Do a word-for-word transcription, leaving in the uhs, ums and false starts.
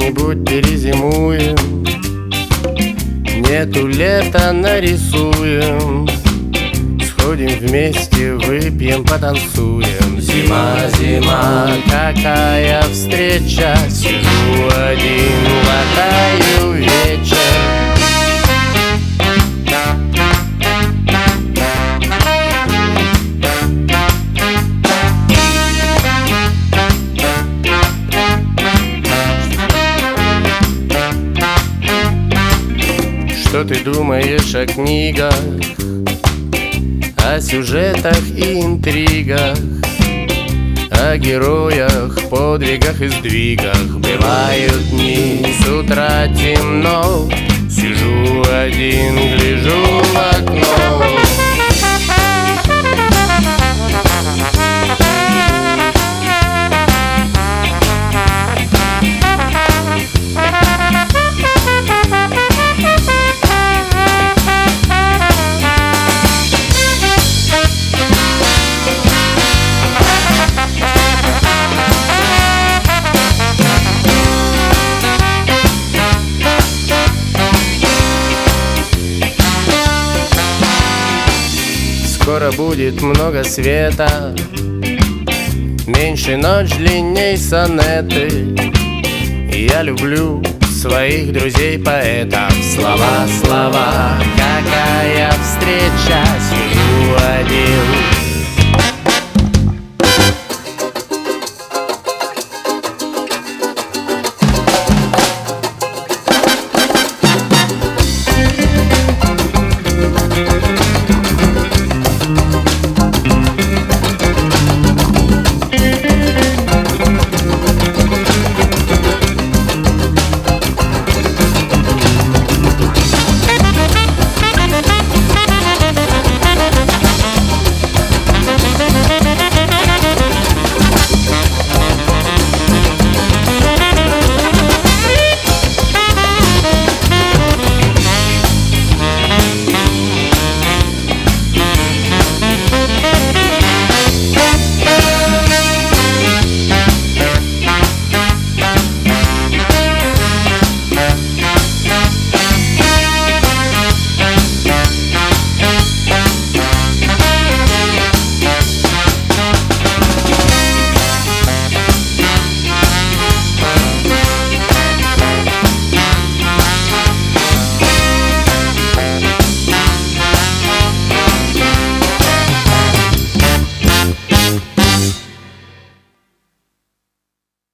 как-нибудь перезимуем. Нету лета, нарисуем. Сходим вместе, выпьем, потанцуем. Зима, зима, какая встреча. Сижу один, глотаю вечер. Что ты думаешь о книгах, о сюжетах и интригах, о героях, подвигах и сдвигах? Бывают дни, с утра темно, сижу один, гляжу в окно. Скоро будет много света, меньше ночь, длинней сонеты. Я люблю своих друзей-поэтов. Слова, слова, какая встреча. Сижу один,